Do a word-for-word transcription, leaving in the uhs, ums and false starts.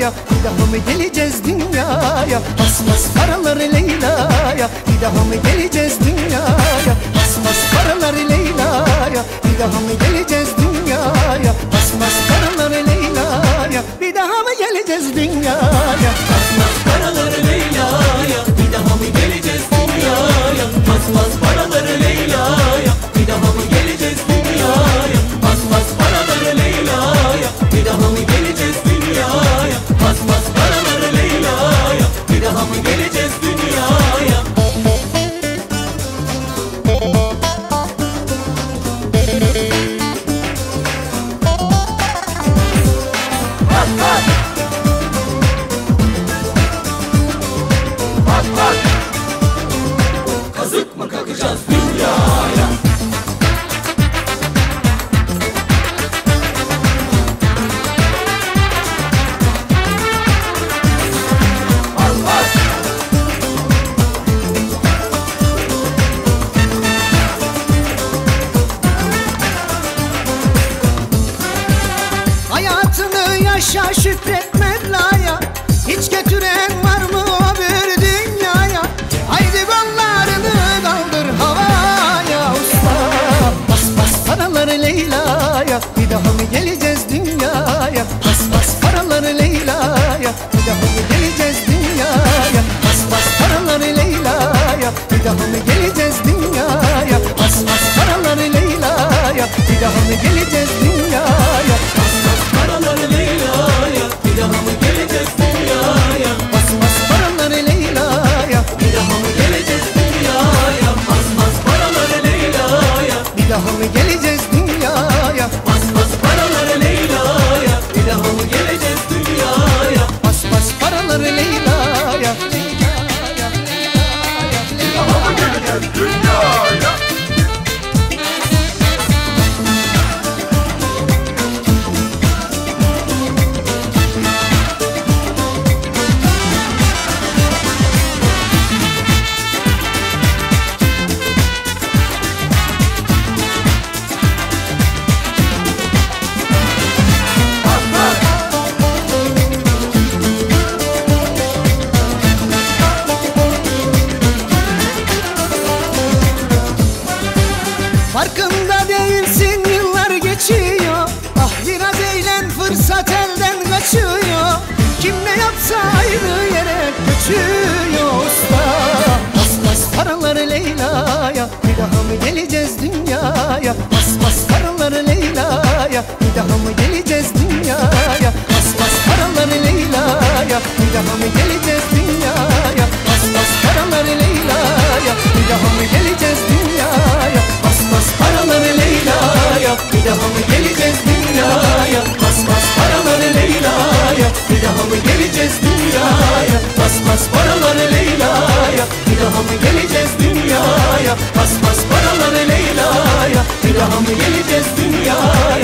Leyla'ya, bir daha mı geleceğiz dünyaya? Bas bas paraları Leyla'ya, bir daha mı geleceğiz dünyaya? Bas bas paraları Leyla'ya, bir daha mı geleceğiz dünyaya? Bas bas paraları Leyla'ya, bir daha mı geleceğiz dünyaya? Bas bas paraları Leyla'ya, bir daha mı geleceğiz dünyaya? Bas bas paraları Leyla'ya, bir daha mı geleceğiz dünyaya? Bas bas paraları Leyla'ya, bir daha mı geleceğiz dünyaya? Bas bas paraları Leyla'ya, bir daha mı geleceğiz dünyaya? Bas bas! Bas bas! Kazık mı kakacağız dünyaya? Bas bas! Hayatını yaşa, şükret Mevla'ya. Hiç götüren var mı o bir dünyaya? Haydi kollarını kaldır havaya usta. Bas bas paraları Leyla'ya, bir daha mı geleceğiz dünyaya? Bas bas paraları Leyla'ya, bir daha mı geleceğiz dünyaya? Bas bas paraları Leyla'ya, bir daha mı geleceğiz dünyaya? Bas bas paraları Leyla'ya, bir daha mı geleceğiz dünyaya? Bas bas paraları Leyla'ya, bir daha mı geleceğiz dünyaya? Bas bas paraları Leyla'ya, Bir daha mı geleceğiz dünyaya? Bas bas paraları Leyla'ya, bir daha mı geleceğiz dünyaya? bas bas paraları Leyla'ya, bir daha mı geleceğiz dünyaya? Bas bas paraları Leyla'ya. Bir daha mı geleceğiz dünyaya? Bas bas! Farkında değilsin, yıllar geçiyor. Ah biraz eğlen, fırsat elden kaçıyor. Kim ne yapsa aynı yere göçüyor usta. Bas bas paraları Leyla'ya, bir daha mı geleceğiz dünyaya? Bas bas paraları Leyla'ya, bir daha mı geleceğiz dünyaya? Bas bas paraları Leyla'ya, bir daha mı geleceğiz dünyaya? Bas bas paraları Leyla'ya, bir daha mı geleceğiz dünyaya? Bas bas paraları Leyla'ya, bir daha mı geleceğiz dünyaya? Bas bas paraları Leyla'ya, bir daha mı geleceğiz dünyaya? Bas bas paraları Leyla'ya, bir daha mı geleceğiz dünyaya? Bas bas paraları Leyla'ya, bir daha mı geleceğiz dünyaya?